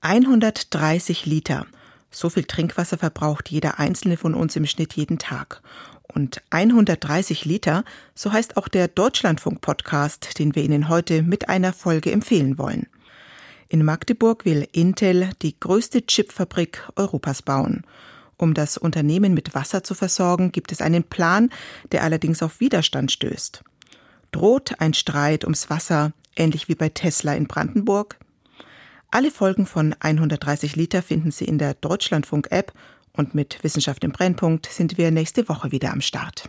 130 Liter. So viel Trinkwasser verbraucht jeder einzelne von uns im Schnitt jeden Tag. Und 130 Liter, so heißt auch der Deutschlandfunk-Podcast, den wir Ihnen heute mit einer Folge empfehlen wollen. In Magdeburg will Intel die größte Chipfabrik Europas bauen. Um das Unternehmen mit Wasser zu versorgen, gibt es einen Plan, der allerdings auf Widerstand stößt. Droht ein Streit ums Wasser, ähnlich wie bei Tesla in Brandenburg? Alle Folgen von 130 Liter finden Sie in der Deutschlandfunk-App und mit Wissenschaft im Brennpunkt sind wir nächste Woche wieder am Start.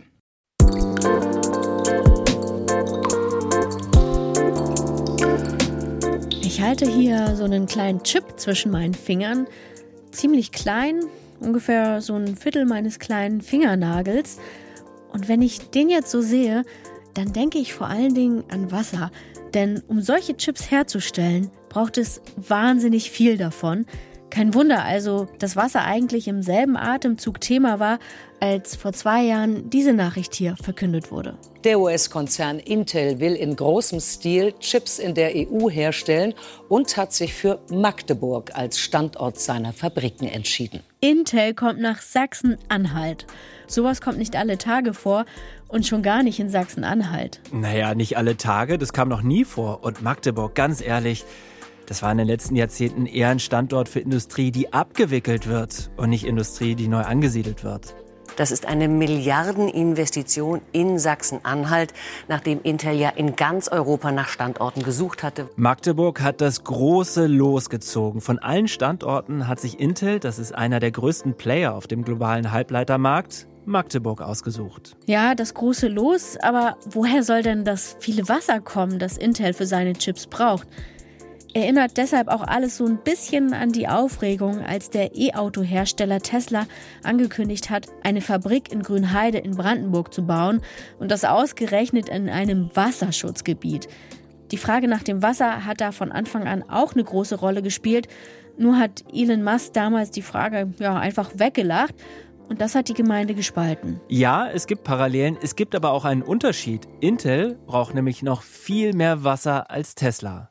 Ich halte hier so einen kleinen Chip zwischen meinen Fingern, ziemlich klein, ungefähr so ein Viertel meines kleinen Fingernagels. Und wenn ich den jetzt so sehe, dann denke ich vor allen Dingen an Wasser. Denn um solche Chips herzustellen, braucht es wahnsinnig viel davon. Kein Wunder also, dass Wasser eigentlich im selben Atemzug Thema war, als vor 2 Jahren diese Nachricht hier verkündet wurde. Der US-Konzern Intel will in großem Stil Chips in der EU herstellen und hat sich für Magdeburg als Standort seiner Fabriken entschieden. Intel kommt nach Sachsen-Anhalt. Sowas kommt nicht alle Tage vor und schon gar nicht in Sachsen-Anhalt. Naja, nicht alle Tage, das kam noch nie vor. Und Magdeburg, ganz ehrlich, das war in den letzten Jahrzehnten eher ein Standort für Industrie, die abgewickelt wird und nicht Industrie, die neu angesiedelt wird. Das ist eine Milliardeninvestition in Sachsen-Anhalt, nachdem Intel ja in ganz Europa nach Standorten gesucht hatte. Magdeburg hat das große Los gezogen. Von allen Standorten hat sich Intel, das ist einer der größten Player auf dem globalen Halbleitermarkt, Magdeburg ausgesucht. Ja, das große Los, aber woher soll denn das viele Wasser kommen, das Intel für seine Chips braucht? Erinnert deshalb auch alles so ein bisschen an die Aufregung, als der E-Auto-Hersteller Tesla angekündigt hat, eine Fabrik in Grünheide in Brandenburg zu bauen und das ausgerechnet in einem Wasserschutzgebiet. Die Frage nach dem Wasser hat da von Anfang an auch eine große Rolle gespielt. Nur hat Elon Musk damals die Frage einfach weggelacht. Und das hat die Gemeinde gespalten. Ja, es gibt Parallelen, es gibt aber auch einen Unterschied. Intel braucht nämlich noch viel mehr Wasser als Tesla.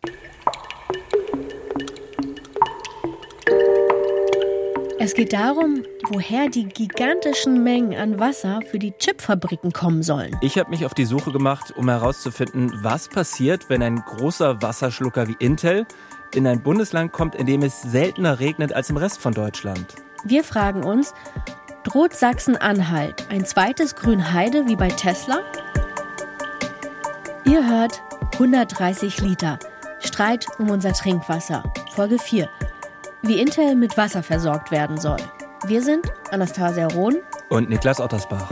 Es geht darum, woher die gigantischen Mengen an Wasser für die Chipfabriken kommen sollen. Ich habe mich auf die Suche gemacht, um herauszufinden, was passiert, wenn ein großer Wasserschlucker wie Intel in ein Bundesland kommt, in dem es seltener regnet als im Rest von Deutschland. Wir fragen uns, droht Sachsen-Anhalt ein zweites Grünheide wie bei Tesla? Ihr hört 130 Liter. Streit um unser Trinkwasser. Folge 4. Wie Intel mit Wasser versorgt werden soll. Wir sind Anastasia Rohn und Niklas Ottersbach.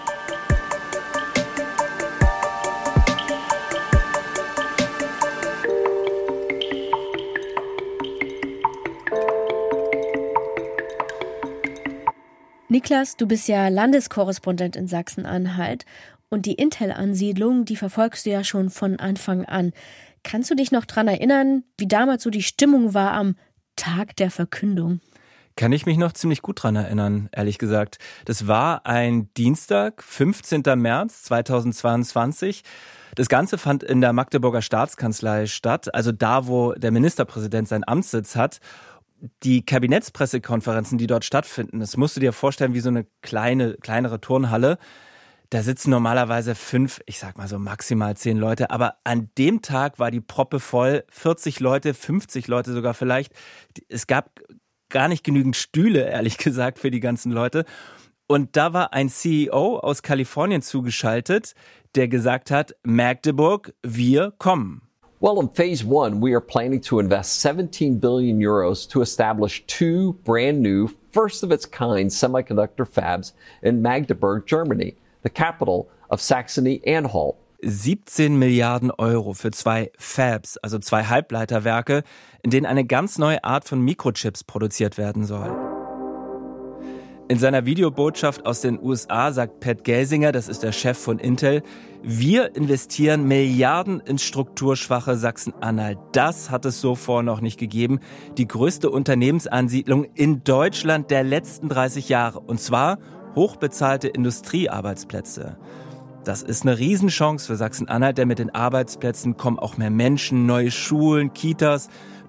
Niklas, du bist ja Landeskorrespondent in Sachsen-Anhalt und die Intel-Ansiedlung, die verfolgst du ja schon von Anfang an. Kannst du dich noch daran erinnern, wie damals so die Stimmung war am Tag der Verkündung? Kann ich mich noch ziemlich gut dran erinnern, ehrlich gesagt. Das war ein Dienstag, 15. März 2022. Das Ganze fand in der Magdeburger Staatskanzlei statt, also da, wo der Ministerpräsident seinen Amtssitz hat. Die Kabinettspressekonferenzen, die dort stattfinden, das musst du dir vorstellen wie so eine kleinere Turnhalle. Da sitzen normalerweise 5, ich sag mal so maximal 10 Leute, aber an dem Tag war die Proppe voll, 40 Leute, 50 Leute sogar vielleicht. Es gab gar nicht genügend Stühle, ehrlich gesagt, für die ganzen Leute. Und da war ein CEO aus Kalifornien zugeschaltet, der gesagt hat, Magdeburg, wir kommen. Well, in phase 1, we are planning to invest 17 billion euros to establish 2 brand new, first of its kind semiconductor fabs in Magdeburg, Germany, the capital of Saxony-Anhalt. 17 Milliarden Euro für 2 Fabs, also 2 Halbleiterwerke, in denen eine ganz neue Art von Mikrochips produziert werden soll. In seiner Videobotschaft aus den USA sagt Pat Gelsinger, das ist der Chef von Intel, wir investieren Milliarden ins strukturschwache Sachsen-Anhalt. Das hat es so vor noch nicht gegeben. Die größte Unternehmensansiedlung in Deutschland der letzten 30 Jahre. Und zwar hochbezahlte Industriearbeitsplätze. Das ist eine Riesenchance für Sachsen-Anhalt, denn mit den Arbeitsplätzen kommen auch mehr Menschen, neue Schulen, Kitas,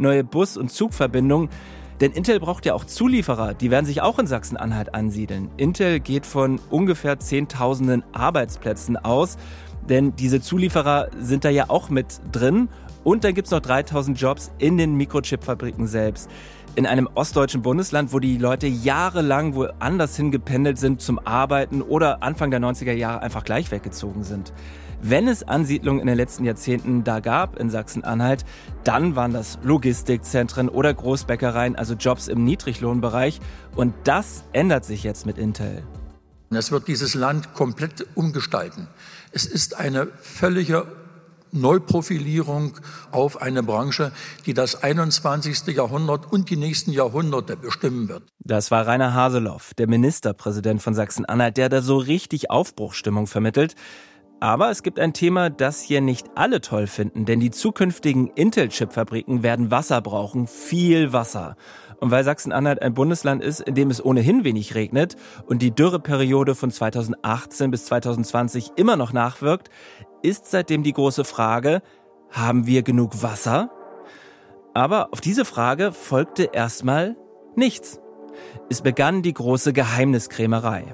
neue Bus- und Zugverbindungen. Denn Intel braucht ja auch Zulieferer, die werden sich auch in Sachsen-Anhalt ansiedeln. Intel geht von ungefähr 10.000 Arbeitsplätzen aus, denn diese Zulieferer sind da ja auch mit drin. Und dann gibt es noch 3.000 Jobs in den Mikrochip-Fabriken selbst. In einem ostdeutschen Bundesland, wo die Leute jahrelang woanders hingependelt sind zum Arbeiten oder Anfang der 90er Jahre einfach gleich weggezogen sind. Wenn es Ansiedlungen in den letzten Jahrzehnten da gab in Sachsen-Anhalt, dann waren das Logistikzentren oder Großbäckereien, also Jobs im Niedriglohnbereich. Und das ändert sich jetzt mit Intel. Es wird dieses Land komplett umgestalten. Es ist eine völlige Neuprofilierung auf eine Branche, die das 21. Jahrhundert und die nächsten Jahrhunderte bestimmen wird. Das war Rainer Haseloff, der Ministerpräsident von Sachsen-Anhalt, der da so richtig Aufbruchsstimmung vermittelt. Aber es gibt ein Thema, das hier nicht alle toll finden, denn die zukünftigen Intel-Chip-Fabriken werden Wasser brauchen, viel Wasser. Und weil Sachsen-Anhalt ein Bundesland ist, in dem es ohnehin wenig regnet und die Dürreperiode von 2018 bis 2020 immer noch nachwirkt, ist seitdem die große Frage, haben wir genug Wasser? Aber auf diese Frage folgte erstmal nichts. Es begann die große Geheimniskrämerei.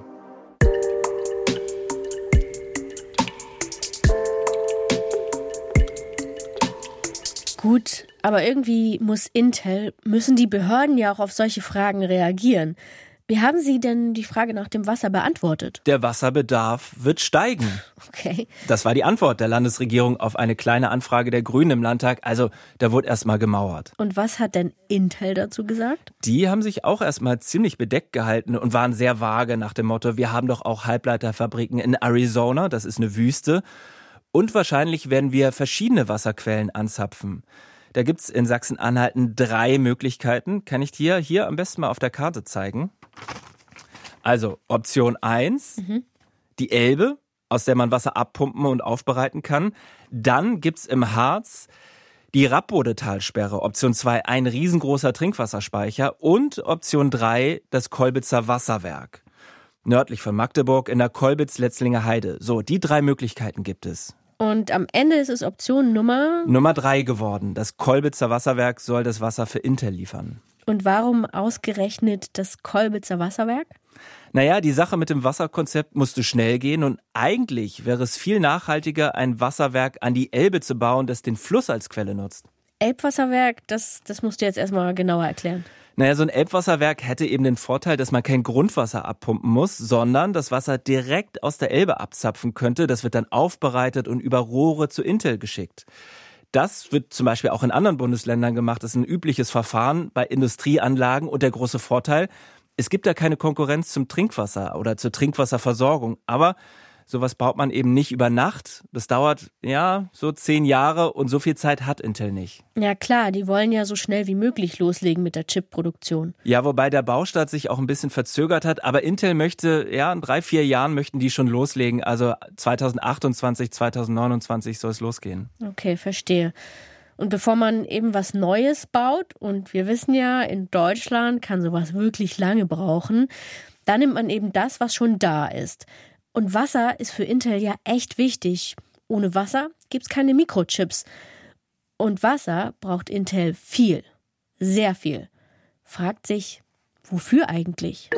Gut, aber irgendwie müssen die Behörden ja auch auf solche Fragen reagieren. Wie haben Sie denn die Frage nach dem Wasser beantwortet? Der Wasserbedarf wird steigen. Okay. Das war die Antwort der Landesregierung auf eine kleine Anfrage der Grünen im Landtag. Also da wurde erstmal gemauert. Und was hat denn Intel dazu gesagt? Die haben sich auch erstmal ziemlich bedeckt gehalten und waren sehr vage nach dem Motto, wir haben doch auch Halbleiterfabriken in Arizona, das ist eine Wüste. Und wahrscheinlich werden wir verschiedene Wasserquellen anzapfen. Da gibt's in Sachsen-Anhalt 3 Möglichkeiten. Kann ich dir hier am besten mal auf der Karte zeigen? Also Option 1, die Elbe, aus der man Wasser abpumpen und aufbereiten kann. Dann gibt's im Harz die Rappbodetalsperre. Option 2, ein riesengroßer Trinkwasserspeicher. Und Option 3, das Kolbitzer Wasserwerk. Nördlich von Magdeburg in der Kolbitz-Letzlinger Heide. So, die 3 Möglichkeiten gibt es. Und am Ende ist es Option Nummer 3 geworden. Das Kolbitzer Wasserwerk soll das Wasser für Intel liefern. Und warum ausgerechnet das Kolbitzer Wasserwerk? Naja, die Sache mit dem Wasserkonzept musste schnell gehen und eigentlich wäre es viel nachhaltiger, ein Wasserwerk an die Elbe zu bauen, das den Fluss als Quelle nutzt. Elbwasserwerk, das musst du jetzt erstmal genauer erklären. Naja, so ein Elbwasserwerk hätte eben den Vorteil, dass man kein Grundwasser abpumpen muss, sondern das Wasser direkt aus der Elbe abzapfen könnte. Das wird dann aufbereitet und über Rohre zu Intel geschickt. Das wird zum Beispiel auch in anderen Bundesländern gemacht. Das ist ein übliches Verfahren bei Industrieanlagen. Und der große Vorteil, es gibt da keine Konkurrenz zum Trinkwasser oder zur Trinkwasserversorgung. Aber sowas baut man eben nicht über Nacht. Das dauert, so 10 Jahre und so viel Zeit hat Intel nicht. Ja klar, die wollen ja so schnell wie möglich loslegen mit der Chipproduktion. Ja, wobei der Baustart sich auch ein bisschen verzögert hat. Aber Intel möchte, in 3-4 Jahren möchten die schon loslegen. Also 2028, 2029 soll es losgehen. Okay, verstehe. Und bevor man eben was Neues baut, und wir wissen ja, in Deutschland kann sowas wirklich lange brauchen, dann nimmt man eben das, was schon da ist. Und Wasser ist für Intel ja echt wichtig. Ohne Wasser gibt's keine Mikrochips. Und Wasser braucht Intel viel, sehr viel. Fragt sich, wofür eigentlich?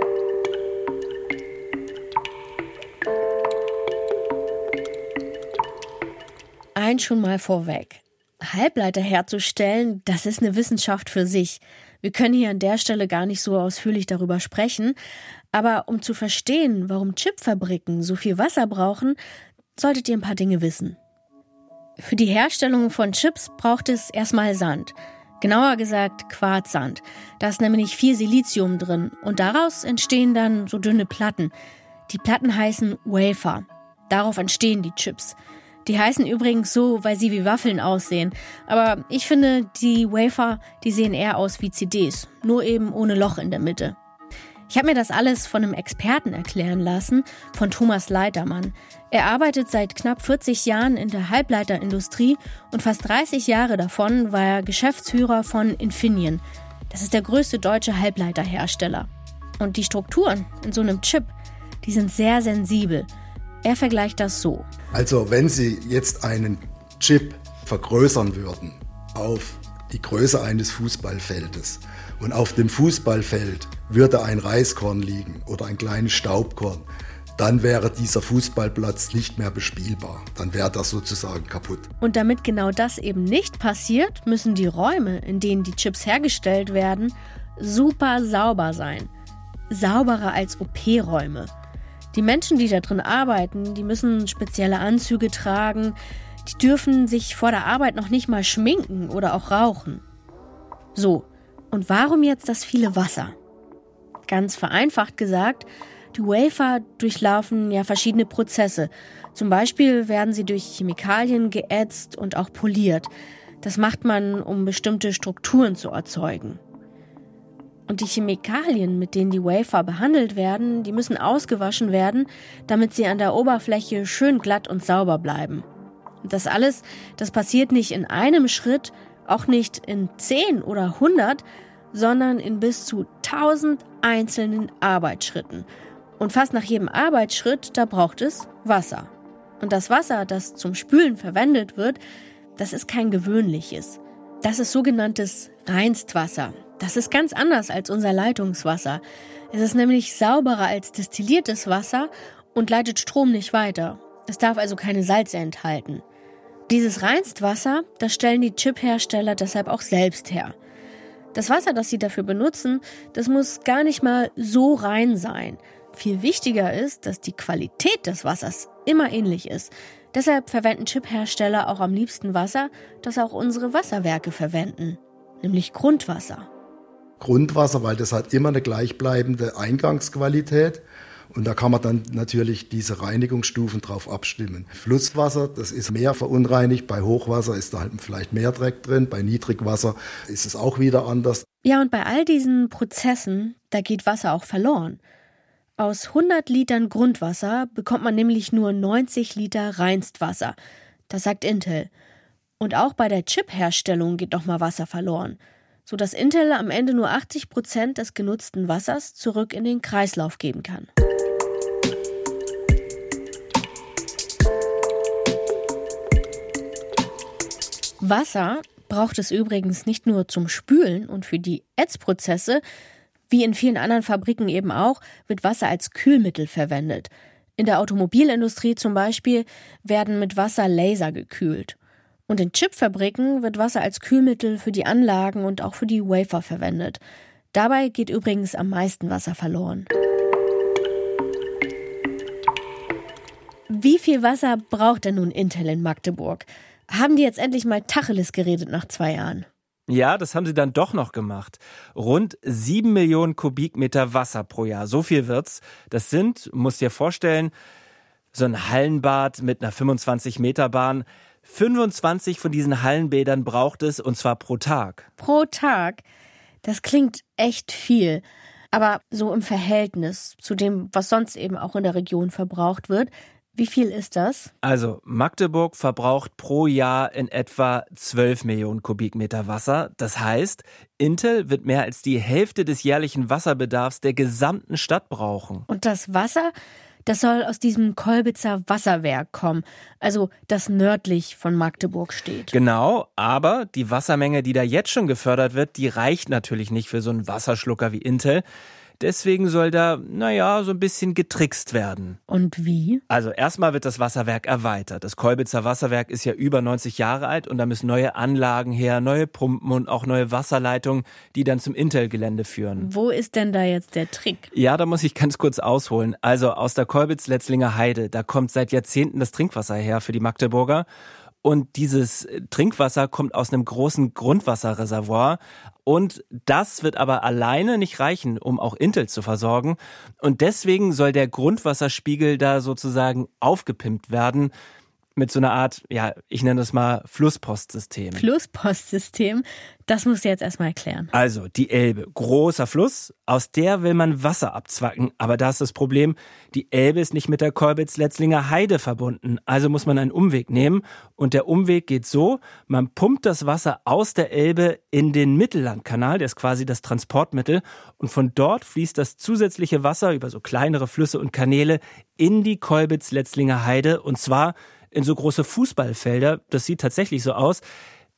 Eins schon mal vorweg. Halbleiter herzustellen, das ist eine Wissenschaft für sich. Wir können hier an der Stelle gar nicht so ausführlich darüber sprechen. Aber um zu verstehen, warum Chipfabriken so viel Wasser brauchen, solltet ihr ein paar Dinge wissen. Für die Herstellung von Chips braucht es erstmal Sand. Genauer gesagt Quarzsand. Da ist nämlich viel Silizium drin und daraus entstehen dann so dünne Platten. Die Platten heißen Wafer. Darauf entstehen die Chips. Die heißen übrigens so, weil sie wie Waffeln aussehen. Aber ich finde, die Wafer, die sehen eher aus wie CDs, nur eben ohne Loch in der Mitte. Ich habe mir das alles von einem Experten erklären lassen, von Thomas Leitermann. Er arbeitet seit knapp 40 Jahren in der Halbleiterindustrie und fast 30 Jahre davon war er Geschäftsführer von Infineon. Das ist der größte deutsche Halbleiterhersteller. Und die Strukturen in so einem Chip, die sind sehr sensibel. Er vergleicht das so. Also wenn Sie jetzt einen Chip vergrößern würden auf die Größe eines Fußballfeldes. Und auf dem Fußballfeld würde ein Reiskorn liegen oder ein kleines Staubkorn, dann wäre dieser Fußballplatz nicht mehr bespielbar. Dann wäre das sozusagen kaputt. Und damit genau das eben nicht passiert, müssen die Räume, in denen die Chips hergestellt werden, super sauber sein. Sauberer als OP-Räume. Die Menschen, die da drin arbeiten, die müssen spezielle Anzüge tragen. Die dürfen sich vor der Arbeit noch nicht mal schminken oder auch rauchen. So, und warum jetzt das viele Wasser? Ganz vereinfacht gesagt, die Wafer durchlaufen ja verschiedene Prozesse. Zum Beispiel werden sie durch Chemikalien geätzt und auch poliert. Das macht man, um bestimmte Strukturen zu erzeugen. Und die Chemikalien, mit denen die Wafer behandelt werden, die müssen ausgewaschen werden, damit sie an der Oberfläche schön glatt und sauber bleiben. Und das alles, das passiert nicht in einem Schritt, auch nicht in 10 oder 100, sondern in bis zu 1000 einzelnen Arbeitsschritten. Und fast nach jedem Arbeitsschritt, da braucht es Wasser. Und das Wasser, das zum Spülen verwendet wird, das ist kein gewöhnliches. Das ist sogenanntes Reinstwasser. Das ist ganz anders als unser Leitungswasser. Es ist nämlich sauberer als destilliertes Wasser und leitet Strom nicht weiter. Es darf also keine Salze enthalten. Dieses Reinstwasser, das stellen die Chiphersteller deshalb auch selbst her. Das Wasser, das sie dafür benutzen, das muss gar nicht mal so rein sein. Viel wichtiger ist, dass die Qualität des Wassers immer ähnlich ist. Deshalb verwenden Chiphersteller auch am liebsten Wasser, das auch unsere Wasserwerke verwenden, nämlich Grundwasser. Grundwasser, weil das hat immer eine gleichbleibende Eingangsqualität. Und da kann man dann natürlich diese Reinigungsstufen drauf abstimmen. Flusswasser, das ist mehr verunreinigt. Bei Hochwasser ist da halt vielleicht mehr Dreck drin. Bei Niedrigwasser ist es auch wieder anders. Ja, und bei all diesen Prozessen, da geht Wasser auch verloren. Aus 100 Litern Grundwasser bekommt man nämlich nur 90 Liter Reinstwasser. Das sagt Intel. Und auch bei der Chipherstellung geht nochmal Wasser verloren, sodass Intel am Ende nur 80% des genutzten Wassers zurück in den Kreislauf geben kann. Wasser braucht es übrigens nicht nur zum Spülen und für die Ätzprozesse. Wie in vielen anderen Fabriken eben auch, wird Wasser als Kühlmittel verwendet. In der Automobilindustrie zum Beispiel werden mit Wasser Laser gekühlt. Und in Chipfabriken wird Wasser als Kühlmittel für die Anlagen und auch für die Wafer verwendet. Dabei geht übrigens am meisten Wasser verloren. Wie viel Wasser braucht denn nun Intel in Magdeburg? Haben die jetzt endlich mal Tacheles geredet nach 2 Jahren? Ja, das haben sie dann doch noch gemacht. Rund 7 Millionen Kubikmeter Wasser pro Jahr. So viel wird's. Das sind, musst dir vorstellen, so ein Hallenbad mit einer 25-Meter-Bahn. 25 von diesen Hallenbädern braucht es, und zwar pro Tag. Pro Tag? Das klingt echt viel. Aber so im Verhältnis zu dem, was sonst eben auch in der Region verbraucht wird, wie viel ist das? Also Magdeburg verbraucht pro Jahr in etwa 12 Millionen Kubikmeter Wasser. Das heißt, Intel wird mehr als die Hälfte des jährlichen Wasserbedarfs der gesamten Stadt brauchen. Und das Wasser, das soll aus diesem Kolbitzer Wasserwerk kommen, also das nördlich von Magdeburg steht. Genau, aber die Wassermenge, die da jetzt schon gefördert wird, die reicht natürlich nicht für so einen Wasserschlucker wie Intel. Deswegen soll da, so ein bisschen getrickst werden. Und wie? Also erstmal wird das Wasserwerk erweitert. Das Kolbitzer Wasserwerk ist ja über 90 Jahre alt und da müssen neue Anlagen her, neue Pumpen und auch neue Wasserleitungen, die dann zum Intel-Gelände führen. Wo ist denn da jetzt der Trick? Ja, da muss ich ganz kurz ausholen. Also aus der Kolbitz-Letzlinger Heide, da kommt seit Jahrzehnten das Trinkwasser her für die Magdeburger. Und dieses Trinkwasser kommt aus einem großen Grundwasserreservoir. Und das wird aber alleine nicht reichen, um auch Intel zu versorgen. Und deswegen soll der Grundwasserspiegel da sozusagen aufgepimpt werden mit so einer Art, ich nenne das mal Flusspostsystem. Flusspostsystem? Das musst du jetzt erstmal erklären. Also die Elbe, großer Fluss, aus der will man Wasser abzwacken. Aber da ist das Problem, die Elbe ist nicht mit der Kolbitz-Letzlinger Heide verbunden. Also muss man einen Umweg nehmen. Und der Umweg geht so, man pumpt das Wasser aus der Elbe in den Mittellandkanal, der ist quasi das Transportmittel. Und von dort fließt das zusätzliche Wasser über so kleinere Flüsse und Kanäle in die Kolbitz-Letzlinger Heide. Und zwar in so große Fußballfelder. Das sieht tatsächlich so aus.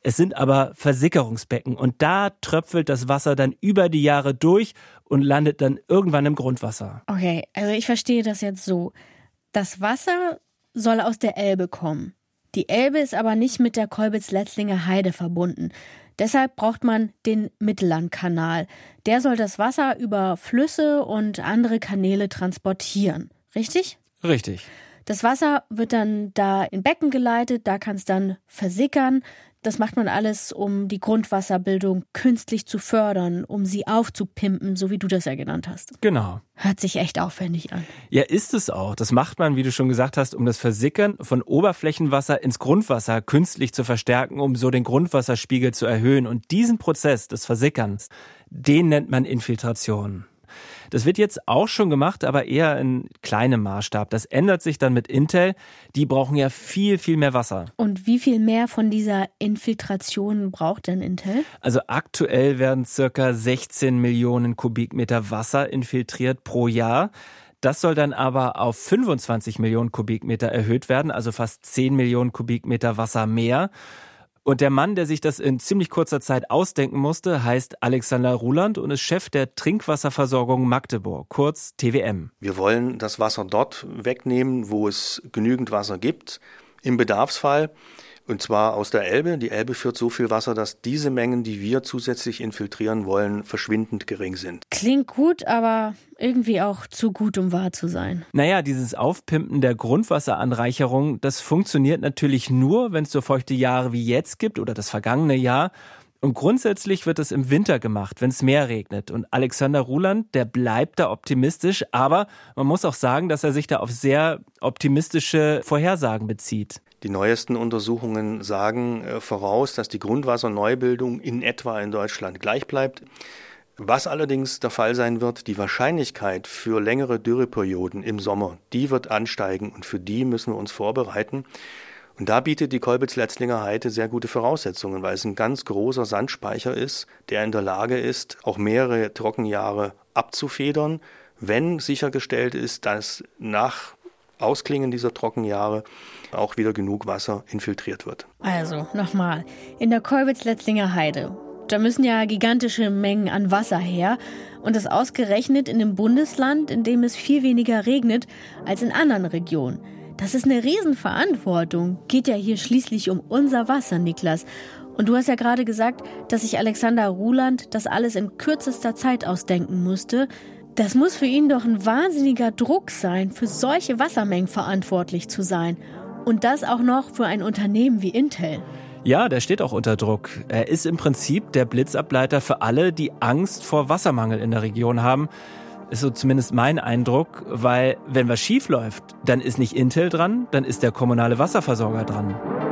Es sind aber Versickerungsbecken und da tröpfelt das Wasser dann über die Jahre durch und landet dann irgendwann im Grundwasser. Okay, also ich verstehe das jetzt so. Das Wasser soll aus der Elbe kommen. Die Elbe ist aber nicht mit der Kolbitz-Letzlinger Heide verbunden. Deshalb braucht man den Mittellandkanal. Der soll das Wasser über Flüsse und andere Kanäle transportieren. Richtig? Richtig. Das Wasser wird dann da in Becken geleitet, da kann es dann versickern. Das macht man alles, um die Grundwasserbildung künstlich zu fördern, um sie aufzupimpen, so wie du das ja genannt hast. Genau. Hört sich echt aufwendig an. Ja, ist es auch. Das macht man, wie du schon gesagt hast, um das Versickern von Oberflächenwasser ins Grundwasser künstlich zu verstärken, um so den Grundwasserspiegel zu erhöhen. Und diesen Prozess des Versickerns, den nennt man Infiltration. Das wird jetzt auch schon gemacht, aber eher in kleinem Maßstab. Das ändert sich dann mit Intel. Die brauchen ja viel, viel mehr Wasser. Und wie viel mehr von dieser Infiltration braucht denn Intel? Also aktuell werden circa 16 Millionen Kubikmeter Wasser infiltriert pro Jahr. Das soll dann aber auf 25 Millionen Kubikmeter erhöht werden, also fast 10 Millionen Kubikmeter Wasser mehr. Und der Mann, der sich das in ziemlich kurzer Zeit ausdenken musste, heißt Alexander Ruland und ist Chef der Trinkwasserversorgung Magdeburg, kurz TWM. Wir wollen das Wasser dort wegnehmen, wo es genügend Wasser gibt, im Bedarfsfall. Und zwar aus der Elbe. Die Elbe führt so viel Wasser, dass diese Mengen, die wir zusätzlich infiltrieren wollen, verschwindend gering sind. Klingt gut, aber irgendwie auch zu gut, um wahr zu sein. Naja, dieses Aufpimpen der Grundwasseranreicherung, das funktioniert natürlich nur, wenn es so feuchte Jahre wie jetzt gibt oder das vergangene Jahr. Und grundsätzlich wird es im Winter gemacht, wenn es mehr regnet. Und Alexander Ruland, der bleibt da optimistisch, aber man muss auch sagen, dass er sich da auf sehr optimistische Vorhersagen bezieht. Die neuesten Untersuchungen sagen voraus, dass die Grundwasserneubildung in etwa in Deutschland gleich bleibt. Was allerdings der Fall sein wird, die Wahrscheinlichkeit für längere Dürreperioden im Sommer, die wird ansteigen und für die müssen wir uns vorbereiten. Und da bietet die Kolbitz-Letzlinger Heide sehr gute Voraussetzungen, weil es ein ganz großer Sandspeicher ist, der in der Lage ist, auch mehrere Trockenjahre abzufedern, wenn sichergestellt ist, dass nach Ausklingen dieser Trockenjahre auch wieder genug Wasser infiltriert wird. Also, nochmal, in der Kolbitz-Letzlinger Heide, da müssen ja gigantische Mengen an Wasser her und das ausgerechnet in einem Bundesland, in dem es viel weniger regnet als in anderen Regionen. Das ist eine Riesenverantwortung. Geht ja hier schließlich um unser Wasser, Niklas. Und du hast ja gerade gesagt, dass sich Alexander Ruland das alles in kürzester Zeit ausdenken musste. Das muss für ihn doch ein wahnsinniger Druck sein, für solche Wassermengen verantwortlich zu sein. Und das auch noch für ein Unternehmen wie Intel. Ja, der steht auch unter Druck. Er ist im Prinzip der Blitzableiter für alle, die Angst vor Wassermangel in der Region haben. Ist so zumindest mein Eindruck, weil wenn was schief läuft, dann ist nicht Intel dran, dann ist der kommunale Wasserversorger dran.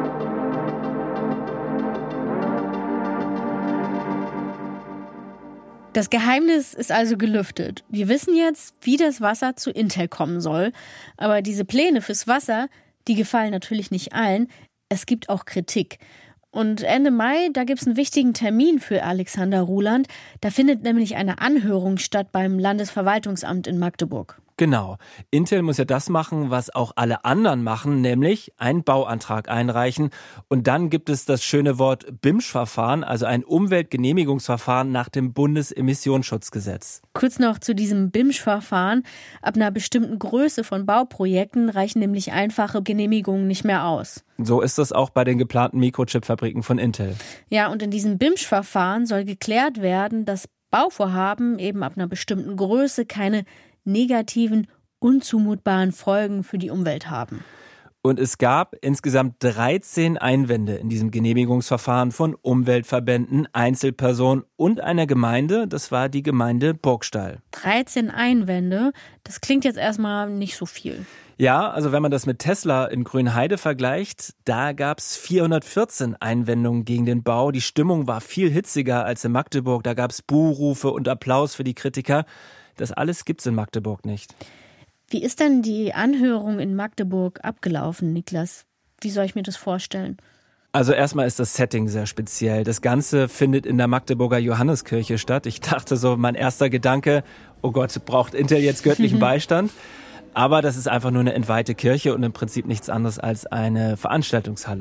Das Geheimnis ist also gelüftet. Wir wissen jetzt, wie das Wasser zu Intel kommen soll. Aber diese Pläne fürs Wasser, die gefallen natürlich nicht allen. Es gibt auch Kritik. Und Ende Mai, da gibt es einen wichtigen Termin für Alexander Ruland. Da findet nämlich eine Anhörung statt beim Landesverwaltungsamt in Magdeburg. Genau. Intel muss ja das machen, was auch alle anderen machen, nämlich einen Bauantrag einreichen. Und dann gibt es das schöne Wort BIMSCH-Verfahren, also ein Umweltgenehmigungsverfahren nach dem Bundesemissionsschutzgesetz. Kurz noch zu diesem BIMSCH-Verfahren. Ab einer bestimmten Größe von Bauprojekten reichen nämlich einfache Genehmigungen nicht mehr aus. So ist das auch bei den geplanten Mikrochip-Fabriken von Intel. Ja, und in diesem BIMSCH-Verfahren soll geklärt werden, dass Bauvorhaben eben ab einer bestimmten Größe keine negativen, unzumutbaren Folgen für die Umwelt haben. Und es gab insgesamt 13 Einwände in diesem Genehmigungsverfahren von Umweltverbänden, Einzelpersonen und einer Gemeinde. Das war die Gemeinde Burgstall. 13 Einwände, das klingt jetzt erstmal nicht so viel. Ja, also wenn man das mit Tesla in Grünheide vergleicht, da gab es 414 Einwendungen gegen den Bau. Die Stimmung war viel hitziger als in Magdeburg. Da gab es Buhrufe und Applaus für die Kritiker. Das alles gibt's in Magdeburg nicht. Wie ist denn die Anhörung in Magdeburg abgelaufen, Niklas? Wie soll ich mir das vorstellen? Also erstmal ist das Setting sehr speziell. Das Ganze findet in der Magdeburger Johanneskirche statt. Ich dachte so, mein erster Gedanke, oh Gott, braucht Intel jetzt göttlichen Beistand? Aber das ist einfach nur eine entweihte Kirche und im Prinzip nichts anderes als eine Veranstaltungshalle.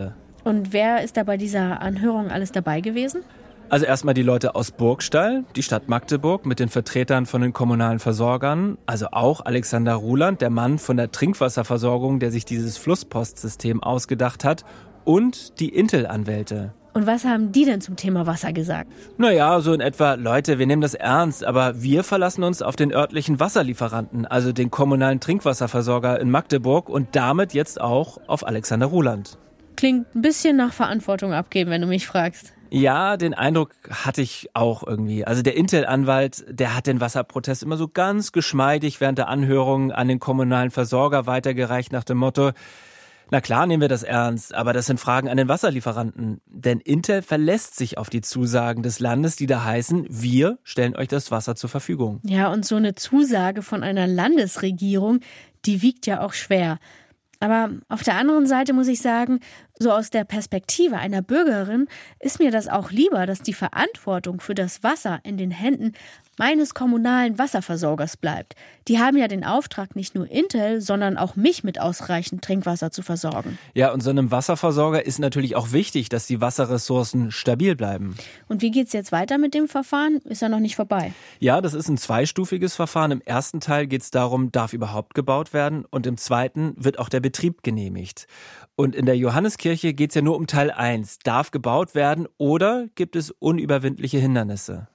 Und wer ist da bei dieser Anhörung alles dabei gewesen? Also erstmal die Leute aus Burgstall, die Stadt Magdeburg mit den Vertretern von den kommunalen Versorgern, also auch Alexander Ruland, der Mann von der Trinkwasserversorgung, der sich dieses Flusspostsystem ausgedacht hat, und die Intel-Anwälte. Und was haben die denn zum Thema Wasser gesagt? Naja, so in etwa, Leute, wir nehmen das ernst, aber wir verlassen uns auf den örtlichen Wasserlieferanten, also den kommunalen Trinkwasserversorger in Magdeburg und damit jetzt auch auf Alexander Ruland. Klingt ein bisschen nach Verantwortung abgeben, wenn du mich fragst. Ja, den Eindruck hatte ich auch irgendwie. Also der Intel-Anwalt, der hat den Wasserprotest immer so ganz geschmeidig während der Anhörung an den kommunalen Versorger weitergereicht nach dem Motto, na klar nehmen wir das ernst, aber das sind Fragen an den Wasserlieferanten. Denn Intel verlässt sich auf die Zusagen des Landes, die da heißen, wir stellen euch das Wasser zur Verfügung. Ja, und so eine Zusage von einer Landesregierung, die wiegt ja auch schwer. Aber auf der anderen Seite muss ich sagen, so aus der Perspektive einer Bürgerin ist mir das auch lieber, dass die Verantwortung für das Wasser in den Händen meines kommunalen Wasserversorgers bleibt. Die haben ja den Auftrag, nicht nur Intel, sondern auch mich mit ausreichend Trinkwasser zu versorgen. Ja, und so einem Wasserversorger ist natürlich auch wichtig, dass die Wasserressourcen stabil bleiben. Und wie geht's jetzt weiter mit dem Verfahren? Ist ja noch nicht vorbei. Ja, das ist ein zweistufiges Verfahren. Im ersten Teil geht es darum, darf überhaupt gebaut werden? Und im zweiten wird auch der Betrieb genehmigt. Und in der Johanneskirche geht es ja nur um Teil 1. Darf gebaut werden oder gibt es unüberwindliche Hindernisse?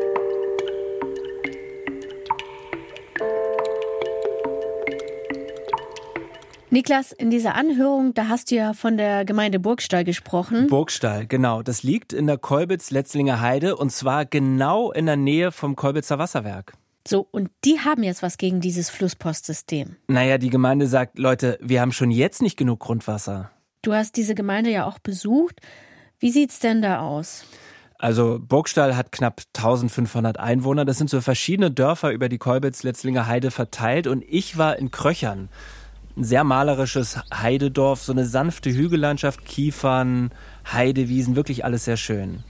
Niklas, in dieser Anhörung, da hast du ja von der Gemeinde Burgstall gesprochen. Burgstall, genau. Das liegt in der Kolbitz-Letzlinger Heide und zwar genau in der Nähe vom Kolbitzer Wasserwerk. So, und die haben jetzt was gegen dieses Flusspostsystem. Naja, die Gemeinde sagt, Leute, wir haben schon jetzt nicht genug Grundwasser. Du hast diese Gemeinde ja auch besucht. Wie sieht's denn da aus? Also Burgstall hat knapp 1500 Einwohner. Das sind so verschiedene Dörfer über die Kolbitz-Letzlinger Heide verteilt und ich war in Kröchern. Ein sehr malerisches Heidedorf, so eine sanfte Hügellandschaft, Kiefern, Heidewiesen, wirklich alles sehr schön.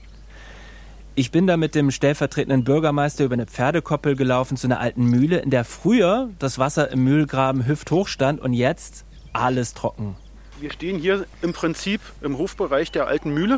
Ich bin da mit dem stellvertretenden Bürgermeister über eine Pferdekoppel gelaufen zu einer alten Mühle, in der früher das Wasser im Mühlgraben hüfthoch stand und jetzt alles trocken. Wir stehen hier im Prinzip im Hofbereich der alten Mühle.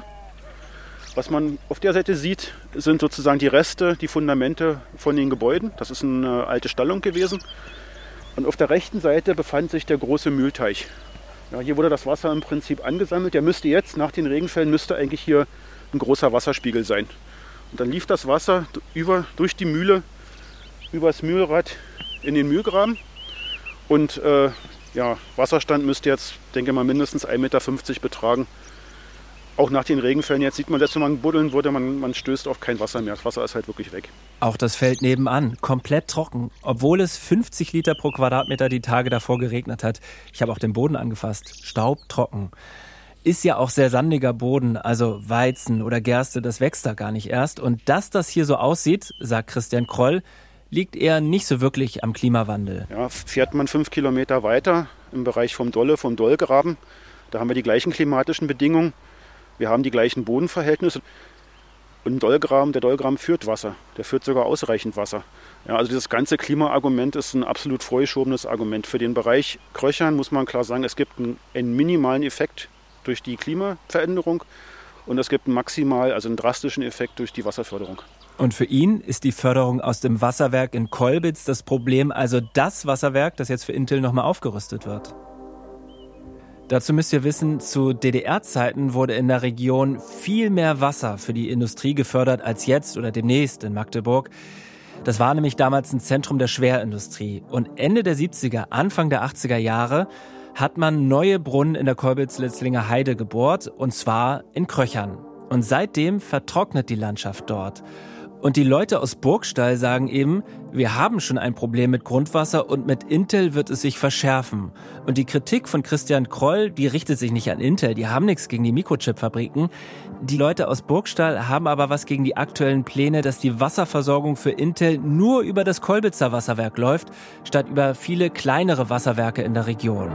Was man auf der Seite sieht, sind sozusagen die Reste, die Fundamente von den Gebäuden. Das ist eine alte Stallung gewesen. Und auf der rechten Seite befand sich der große Mühlteich. Ja, hier wurde das Wasser im Prinzip angesammelt. Der müsste jetzt, nach den Regenfällen, müsste eigentlich hier ein großer Wasserspiegel sein. Und dann lief das Wasser durch die Mühle, über das Mühlrad in den Mühlgraben. Und Wasserstand müsste jetzt, denke ich mal, mindestens 1,50 Meter betragen. Auch nach den Regenfällen, jetzt sieht man, dass wenn man buddeln würde, man stößt auf kein Wasser mehr. Das Wasser ist halt wirklich weg. Auch das Feld nebenan, komplett trocken, obwohl es 50 Liter pro Quadratmeter die Tage davor geregnet hat. Ich habe auch den Boden angefasst, staubtrocken. Ist ja auch sehr sandiger Boden, also Weizen oder Gerste, das wächst da gar nicht erst. Und dass das hier so aussieht, sagt Christian Kroll, liegt eher nicht so wirklich am Klimawandel. Ja, fährt man 5 Kilometer weiter im Bereich vom Dollgraben, da haben wir die gleichen klimatischen Bedingungen. Wir haben die gleichen Bodenverhältnisse. Und der Dollgraben führt Wasser. Der führt sogar ausreichend Wasser. Ja, also dieses ganze Klimaargument ist ein absolut vorgeschobenes Argument. Für den Bereich Kröchern muss man klar sagen, es gibt einen minimalen Effekt durch die Klimaveränderung und es gibt einen drastischen Effekt durch die Wasserförderung. Und für ihn ist die Förderung aus dem Wasserwerk in Kolbitz das Problem, also das Wasserwerk, das jetzt für Intel nochmal aufgerüstet wird. Dazu müsst ihr wissen, zu DDR-Zeiten wurde in der Region viel mehr Wasser für die Industrie gefördert als jetzt oder demnächst in Magdeburg. Das war nämlich damals ein Zentrum der Schwerindustrie. Und Ende der 70er, Anfang der 80er Jahre hat man neue Brunnen in der Kolbitz-Letzlinger Heide gebohrt, und zwar in Kröchern. Und seitdem vertrocknet die Landschaft dort. Und die Leute aus Burgstall sagen eben, wir haben schon ein Problem mit Grundwasser und mit Intel wird es sich verschärfen. Und die Kritik von Christian Kroll, die richtet sich nicht an Intel, die haben nichts gegen die Mikrochip-Fabriken. Die Leute aus Burgstall haben aber was gegen die aktuellen Pläne, dass die Wasserversorgung für Intel nur über das Kolbitzer Wasserwerk läuft, statt über viele kleinere Wasserwerke in der Region.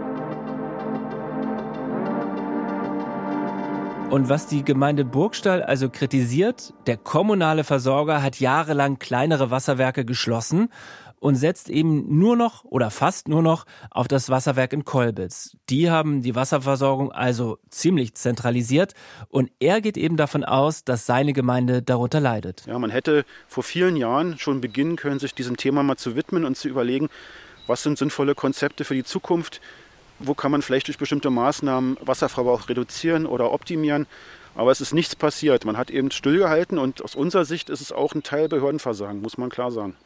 Und was die Gemeinde Burgstall also kritisiert, der kommunale Versorger hat jahrelang kleinere Wasserwerke geschlossen und setzt eben nur noch oder fast nur noch auf das Wasserwerk in Kolbitz. Die haben die Wasserversorgung also ziemlich zentralisiert und er geht eben davon aus, dass seine Gemeinde darunter leidet. Ja, man hätte vor vielen Jahren schon beginnen können, sich diesem Thema mal zu widmen und zu überlegen, was sind sinnvolle Konzepte für die Zukunft, wo kann man vielleicht durch bestimmte Maßnahmen Wasserverbrauch reduzieren oder optimieren. Aber es ist nichts passiert. Man hat eben stillgehalten und aus unserer Sicht ist es auch ein Teil Behördenversagen, muss man klar sagen.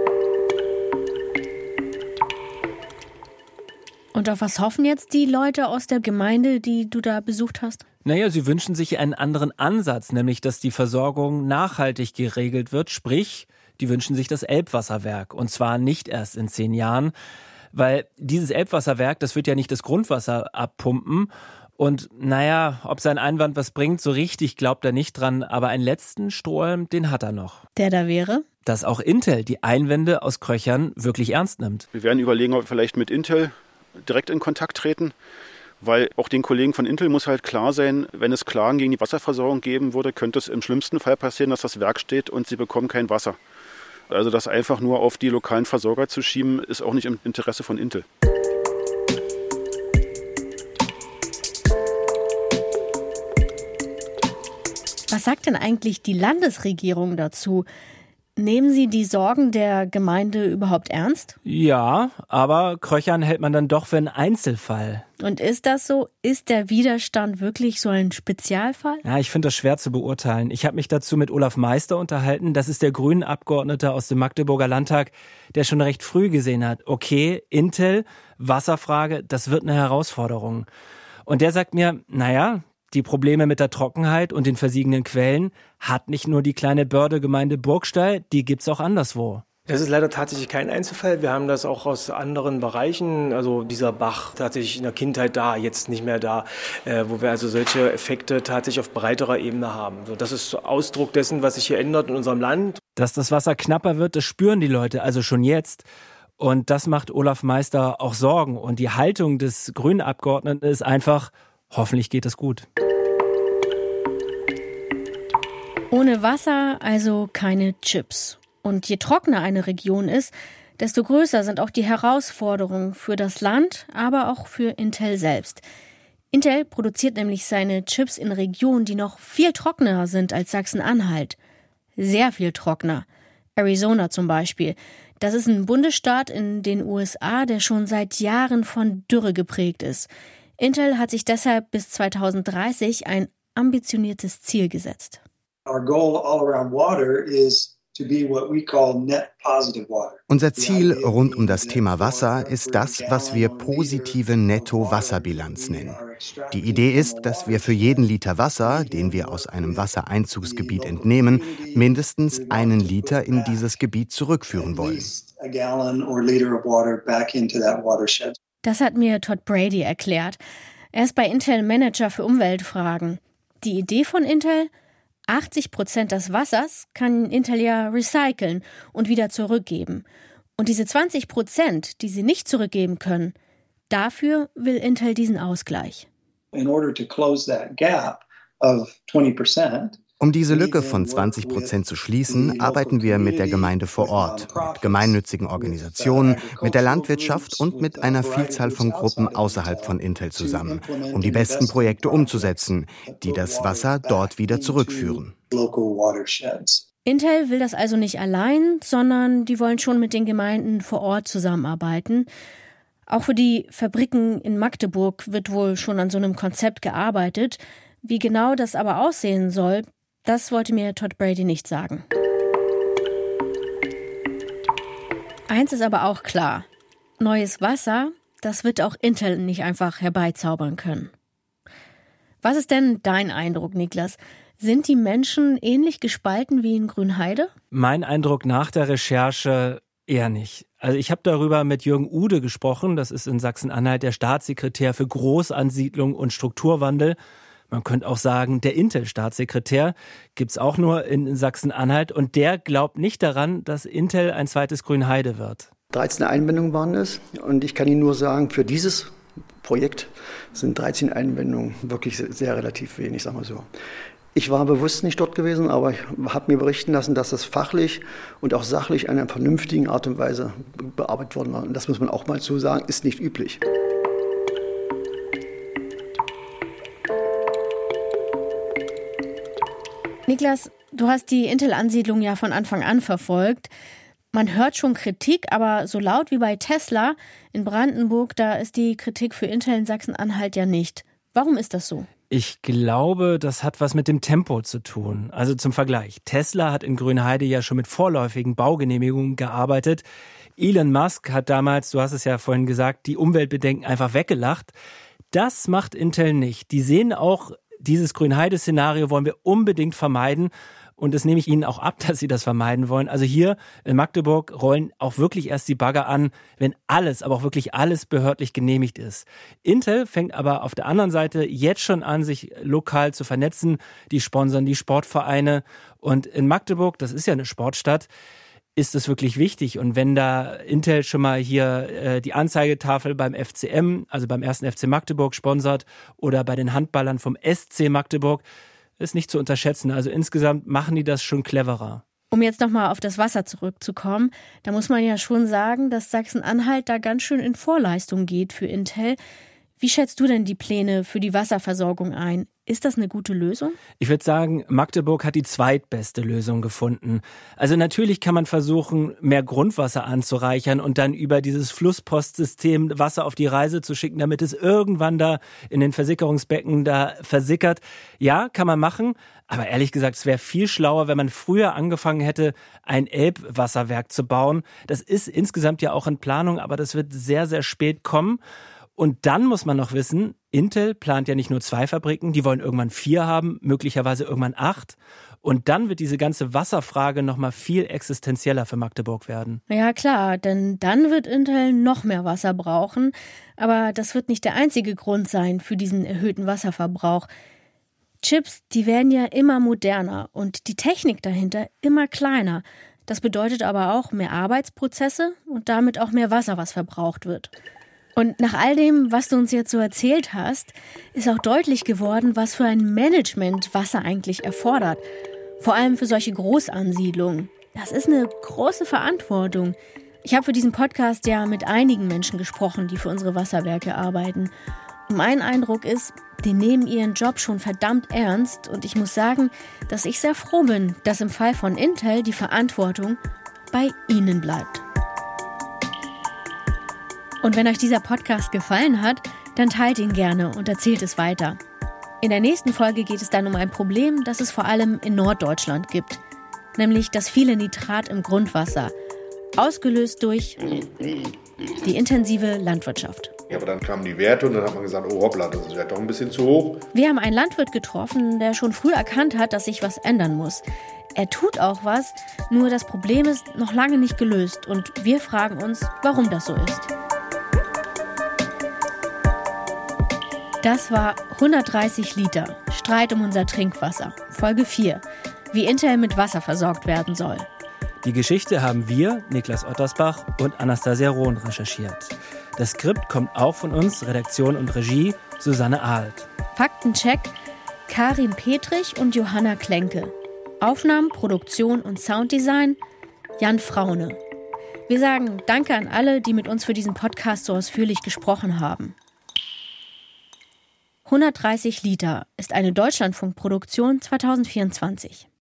Und auf was hoffen jetzt die Leute aus der Gemeinde, die du da besucht hast? Naja, sie wünschen sich einen anderen Ansatz, nämlich dass die Versorgung nachhaltig geregelt wird. Sprich, die wünschen sich das Elbwasserwerk und zwar nicht erst in 10 Jahren. Weil dieses Elbwasserwerk, das wird ja nicht das Grundwasser abpumpen. Und naja, ob sein Einwand was bringt, so richtig glaubt er nicht dran. Aber einen letzten Strohhalm, den hat er noch. Der da wäre? Dass auch Intel die Einwände aus Kröchern wirklich ernst nimmt. Wir werden überlegen, ob wir vielleicht mit Intel direkt in Kontakt treten. Weil auch den Kollegen von Intel muss halt klar sein, wenn es Klagen gegen die Wasserversorgung geben würde, könnte es im schlimmsten Fall passieren, dass das Werk steht und sie bekommen kein Wasser. Also das einfach nur auf die lokalen Versorger zu schieben, ist auch nicht im Interesse von Intel. Was sagt denn eigentlich die Landesregierung dazu? Nehmen Sie die Sorgen der Gemeinde überhaupt ernst? Ja, aber Kröchern hält man dann doch für einen Einzelfall. Und ist das so? Ist der Widerstand wirklich so ein Spezialfall? Ja, ich finde das schwer zu beurteilen. Ich habe mich dazu mit Olaf Meister unterhalten. Das ist der Grünen-Abgeordnete aus dem Magdeburger Landtag, der schon recht früh gesehen hat, okay, Intel, Wasserfrage, das wird eine Herausforderung. Und der sagt mir, naja, die Probleme mit der Trockenheit und den versiegenden Quellen hat nicht nur die kleine Bördegemeinde Burgstall, die gibt's auch anderswo. Das ist leider tatsächlich kein Einzelfall. Wir haben das auch aus anderen Bereichen. Also dieser Bach tatsächlich in der Kindheit da, jetzt nicht mehr da, wo wir also solche Effekte tatsächlich auf breiterer Ebene haben. So, das ist Ausdruck dessen, was sich hier ändert in unserem Land. Dass das Wasser knapper wird, das spüren die Leute also schon jetzt. Und das macht Olaf Meister auch Sorgen. Und die Haltung des grünen Abgeordneten ist einfach, hoffentlich geht es gut. Ohne Wasser also keine Chips. Und je trockener eine Region ist, desto größer sind auch die Herausforderungen für das Land, aber auch für Intel selbst. Intel produziert nämlich seine Chips in Regionen, die noch viel trockener sind als Sachsen-Anhalt. Sehr viel trockener. Arizona zum Beispiel. Das ist ein Bundesstaat in den USA, der schon seit Jahren von Dürre geprägt ist. Intel hat sich deshalb bis 2030 ein ambitioniertes Ziel gesetzt. Unser Ziel rund um das Thema Wasser ist das, was wir positive Netto-Wasserbilanz nennen. Die Idee ist, dass wir für jeden Liter Wasser, den wir aus einem Wassereinzugsgebiet entnehmen, mindestens 1 Liter in dieses Gebiet zurückführen wollen. Das hat mir Todd Brady erklärt. Er ist bei Intel Manager für Umweltfragen. Die Idee von Intel? 80% des Wassers kann Intel ja recyceln und wieder zurückgeben. Und diese 20%, die sie nicht zurückgeben können, dafür will Intel diesen Ausgleich. Um diese Lücke von 20% zu schließen, arbeiten wir mit der Gemeinde vor Ort, mit gemeinnützigen Organisationen, mit der Landwirtschaft und mit einer Vielzahl von Gruppen außerhalb von Intel zusammen, um die besten Projekte umzusetzen, die das Wasser dort wieder zurückführen. Intel will das also nicht allein, sondern die wollen schon mit den Gemeinden vor Ort zusammenarbeiten. Auch für die Fabriken in Magdeburg wird wohl schon an so einem Konzept gearbeitet. Wie genau das aber aussehen soll, das wollte mir Todd Brady nicht sagen. Eins ist aber auch klar. Neues Wasser, das wird auch Intel nicht einfach herbeizaubern können. Was ist denn dein Eindruck, Niklas? Sind die Menschen ähnlich gespalten wie in Grünheide? Mein Eindruck nach der Recherche eher nicht. Also ich habe darüber mit Jürgen Ude gesprochen. Das ist in Sachsen-Anhalt der Staatssekretär für Großansiedlung und Strukturwandel. Man könnte auch sagen, der Intel-Staatssekretär gibt's auch nur in Sachsen-Anhalt. Und der glaubt nicht daran, dass Intel ein zweites Grünheide wird. 13 Einwendungen waren es. Und ich kann Ihnen nur sagen, für dieses Projekt sind 13 Einwendungen wirklich sehr relativ wenig, sagen wir so. Ich war bewusst nicht dort gewesen, aber ich habe mir berichten lassen, dass das fachlich und auch sachlich in einer vernünftigen Art und Weise bearbeitet worden war. Und das muss man auch mal so sagen, ist nicht üblich. Niklas, du hast die Intel-Ansiedlung ja von Anfang an verfolgt. Man hört schon Kritik, aber so laut wie bei Tesla in Brandenburg, da ist die Kritik für Intel in Sachsen-Anhalt ja nicht. Warum ist das so? Ich glaube, das hat was mit dem Tempo zu tun. Also zum Vergleich. Tesla hat in Grünheide ja schon mit vorläufigen Baugenehmigungen gearbeitet. Elon Musk hat damals, du hast es ja vorhin gesagt, die Umweltbedenken einfach weggelacht. Das macht Intel nicht. Die sehen auch, dieses Grünheide-Szenario wollen wir unbedingt vermeiden. Und das nehme ich Ihnen auch ab, dass Sie das vermeiden wollen. Also hier in Magdeburg rollen auch wirklich erst die Bagger an, wenn alles, aber auch wirklich alles behördlich genehmigt ist. Intel fängt aber auf der anderen Seite jetzt schon an, sich lokal zu vernetzen. Die sponsern die Sportvereine. Und in Magdeburg, das ist ja eine Sportstadt, ist es wirklich wichtig. Und wenn da Intel schon mal hier die Anzeigetafel beim FCM, also beim 1. FC Magdeburg sponsert oder bei den Handballern vom SC Magdeburg, ist nicht zu unterschätzen. Also insgesamt machen die das schon cleverer. Um jetzt nochmal auf das Wasser zurückzukommen, da muss man ja schon sagen, dass Sachsen-Anhalt da ganz schön in Vorleistung geht für Intel. Wie schätzt du denn die Pläne für die Wasserversorgung ein? Ist das eine gute Lösung? Ich würde sagen, Magdeburg hat die zweitbeste Lösung gefunden. Also natürlich kann man versuchen, mehr Grundwasser anzureichern und dann über dieses Flusspostsystem Wasser auf die Reise zu schicken, damit es irgendwann da in den Versickerungsbecken da versickert. Ja, kann man machen. Aber ehrlich gesagt, es wäre viel schlauer, wenn man früher angefangen hätte, ein Elbwasserwerk zu bauen. Das ist insgesamt ja auch in Planung, aber das wird sehr, sehr spät kommen. Und dann muss man noch wissen, Intel plant ja nicht nur 2 Fabriken, die wollen irgendwann 4 haben, möglicherweise irgendwann 8. Und dann wird diese ganze Wasserfrage noch mal viel existenzieller für Magdeburg werden. Ja klar, denn dann wird Intel noch mehr Wasser brauchen. Aber das wird nicht der einzige Grund sein für diesen erhöhten Wasserverbrauch. Chips, die werden ja immer moderner und die Technik dahinter immer kleiner. Das bedeutet aber auch mehr Arbeitsprozesse und damit auch mehr Wasser, was verbraucht wird. Und nach all dem, was du uns jetzt so erzählt hast, ist auch deutlich geworden, was für ein Management Wasser eigentlich erfordert. Vor allem für solche Großansiedlungen. Das ist eine große Verantwortung. Ich habe für diesen Podcast ja mit einigen Menschen gesprochen, die für unsere Wasserwerke arbeiten. Und mein Eindruck ist, die nehmen ihren Job schon verdammt ernst. Und ich muss sagen, dass ich sehr froh bin, dass im Fall von Intel die Verantwortung bei ihnen bleibt. Und wenn euch dieser Podcast gefallen hat, dann teilt ihn gerne und erzählt es weiter. In der nächsten Folge geht es dann um ein Problem, das es vor allem in Norddeutschland gibt. Nämlich das viele Nitrat im Grundwasser. Ausgelöst durch die intensive Landwirtschaft. Ja, aber dann kamen die Werte und dann hat man gesagt, oh hoppla, das ist ja doch ein bisschen zu hoch. Wir haben einen Landwirt getroffen, der schon früh erkannt hat, dass sich was ändern muss. Er tut auch was, nur das Problem ist noch lange nicht gelöst. Und wir fragen uns, warum das so ist. Das war 130 Liter, Streit um unser Trinkwasser, Folge 4, wie Intel mit Wasser versorgt werden soll. Die Geschichte haben wir, Niklas Ottersbach und Anastasia Rohn, recherchiert. Das Skript kommt auch von uns, Redaktion und Regie, Susanne Ahlt. Faktencheck, Karin Petrich und Johanna Klenke. Aufnahmen, Produktion und Sounddesign, Jan Fraune. Wir sagen Danke an alle, die mit uns für diesen Podcast so ausführlich gesprochen haben. 130 Liter ist eine Deutschlandfunkproduktion 2024.